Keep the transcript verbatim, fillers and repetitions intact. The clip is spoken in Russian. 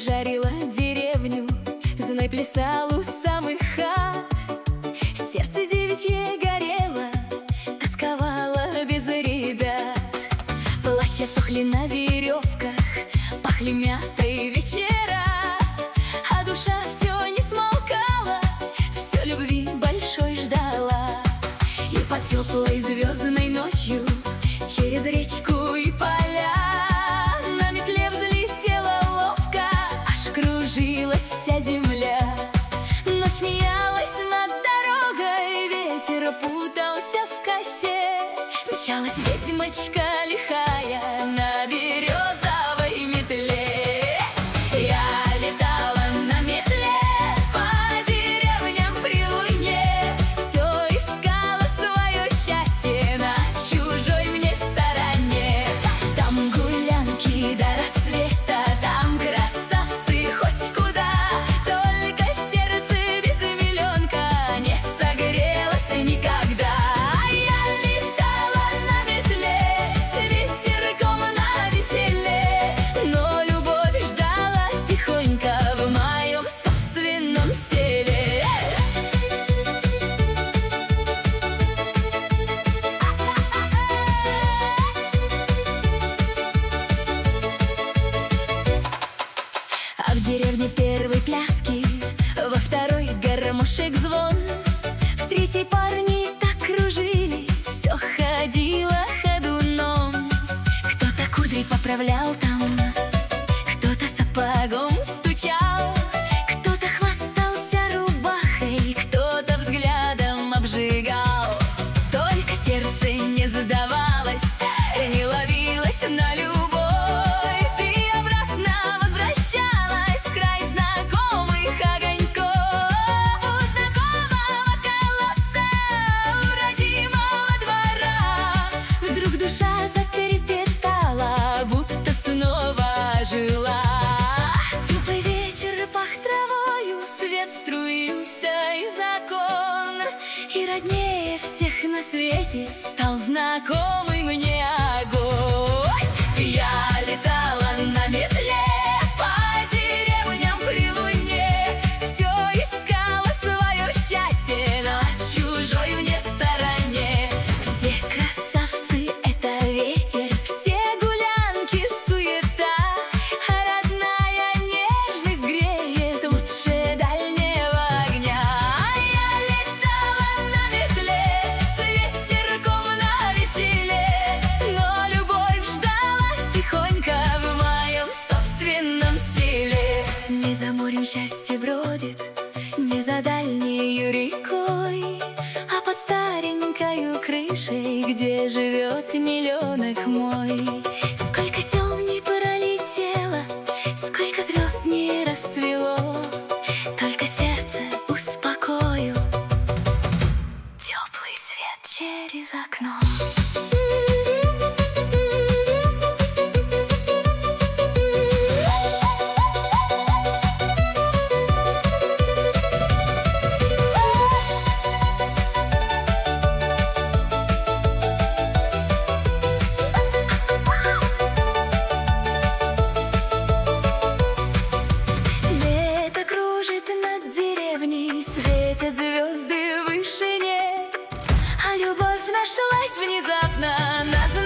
жарила деревню, зной плясал у самых хат. Сердце девичье горело, тосковало без ребят. Платья сохли на веревках, пахли мятой вечера, а душа все не смолкала, все любви большой ждала. И под теплой звездной ночью через речку и поля на метле взлетела ловко, аж кружилась вся земля. Ночь смеялась над дорогой, ветер путался в косе. Мчалась ведьмочка лихая на березовой метле. Я летала на метле по деревням при луне, все искала свое счастье на чужой мне стороне. Там гулянки до рассвета, там красавцы хоть куда, только сердце без миллионка не согрелось никогда. Я летала на метле с ветерком навеселе, но любовь ждала тихонько в моем собственном селе. А в деревне первой пляски, во второй гармошек звон, в третьей парни так кружились, все ходило ходуном. Кто-то кудри поправлял там, кто-то сапогом стучал, кто-то хвастался рубахой, кто-то взглядом обжигал. Только сердце не сдавалось, не ловилось на любовь, ты обратно возвращалась в край знакомых огоньков. У знакомого колодца, у родимого двора вдруг душа затрепетала, будто снова жила. Теплый вечер пах травою, свет струился из окон, и роднее всех на свете стал знакомый мне огонь. Я летала на метле по деревням при луне, все искала свое счастье на чужой мне стороне. Все красавцы — это ветер, все гулянки — суета, а родная нежность греет лучше дальнего огня. Я летала на метле с ветерком навеселе, но любовь ждала тихонько в моем собственном селе. Не за морем счастье бродит, не за дальнею рекой, а под старенькою крышей, где живет миллионок мой. Сколько сел не пролетело, сколько звезд не расцвело, только сердце успокоил теплый свет через окно. Лето кружит над деревней, светят звезды в вышине, а любовь нашлась внезапно на